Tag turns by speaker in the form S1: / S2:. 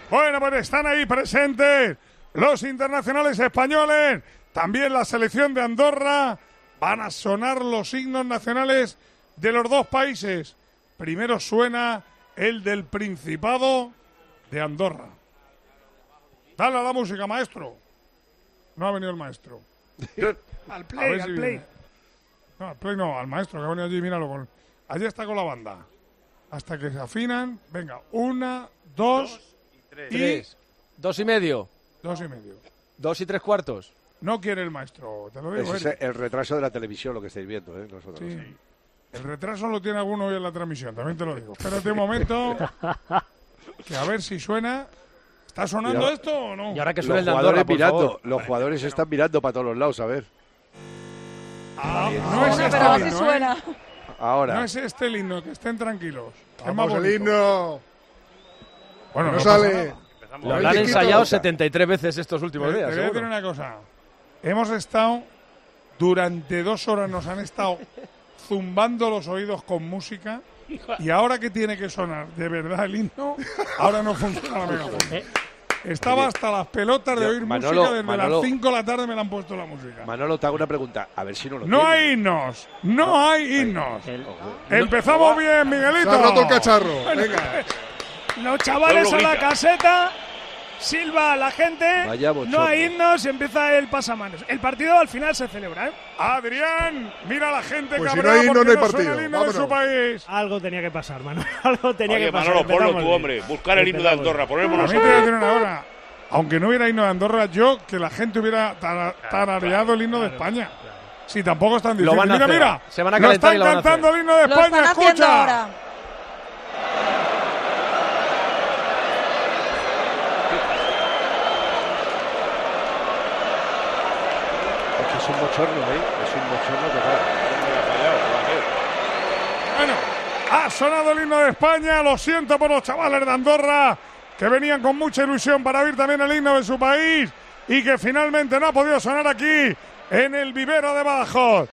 S1: Bueno, pues están ahí presentes los internacionales españoles, también la selección de Andorra. Van a sonar los himnos nacionales de los dos países. Primero suena el del Principado de Andorra. Dale a la música, maestro. No ha venido el maestro.
S2: Al play, al play.
S1: No, al play no, al maestro que ha venido allí, míralo. Allí está con la banda. Hasta que se afinan. Venga, 1, 2 y
S3: 3. 2 y medio.
S1: 2 y medio.
S3: 2 y 3/4.
S1: No quiere el maestro, te lo digo.
S4: Ese es el retraso de la televisión, lo que estáis viendo, nosotros.
S1: Sí. El retraso lo tiene alguno hoy en la transmisión, también te lo digo. Espérate un momento, que a ver si suena. ¿Está sonando esto o no?
S3: Y ahora que suena
S4: Los
S3: el de Andorra,
S4: jugadores
S3: por
S4: mirando,
S3: favor.
S4: los jugadores están mirando para todos los lados, a ver.
S1: No es este el himno,
S5: suena.
S4: Ahora.
S1: No es este el himno, que estén tranquilos. Es más
S2: Vamos, el
S1: bonito.
S2: himno.
S1: Bueno,
S2: No
S1: pasa
S2: sale.
S1: nada.
S3: Lo habrán ensayado 73 veces estos últimos
S1: Te
S3: días,
S1: voy a decir
S3: seguro.
S1: una cosa. Hemos estado, durante 2 horas nos han estado zumbando los oídos con música y ahora que tiene que sonar de verdad el himno, ahora no funciona la megafón. Estaba hasta las pelotas de oír música, desde las 5 de la tarde me la han puesto la música.
S4: Manolo, te hago una pregunta, a ver si no lo
S1: No
S4: tiene.
S1: hay himnos, no hay himnos. Empezamos bien, Miguelito.
S2: Se ha roto el cacharro. Venga.
S6: Los chavales a la caseta, silba a la gente,
S4: Vaya bochorno.
S6: no hay himnos y empieza el pasamanos. El partido al final se celebra, ¿eh?
S1: Adrián, mira a la gente
S2: Pues si
S1: cabrea
S2: no hay himno,
S1: porque
S2: no hay
S1: suena
S2: partido.
S1: el himno de su
S2: Vámonos.
S1: país.
S7: Algo tenía que pasar, Manolo. Algo tenía
S8: Oye,
S7: que pasar.
S8: Manolo, ponlo
S7: Empezamos
S8: tú,
S7: bien.
S8: hombre. Buscar el himno de Andorra,
S1: A
S8: ponémonos.
S1: mí te voy a decir una hora. Aunque no hubiera himno de Andorra, yo que la gente hubiera tarareado el himno de España. Si tampoco es tan difícil.
S3: Lo van a
S1: Mira,
S3: hacer.
S1: mira.
S3: Se van a
S1: No
S3: calentar
S1: están
S3: y lo van a
S1: cantando
S3: hacer.
S1: el himno de
S5: Lo
S1: España,
S5: están haciendo
S1: escucha.
S5: ahora.
S4: Es que es un bochorno, es un bochorno total.
S1: Bueno, ha sonado el himno de España. Lo siento por los chavales de Andorra, que venían con mucha ilusión para oír también el himno de su país y que finalmente no ha podido sonar aquí en el vivero de Badajoz.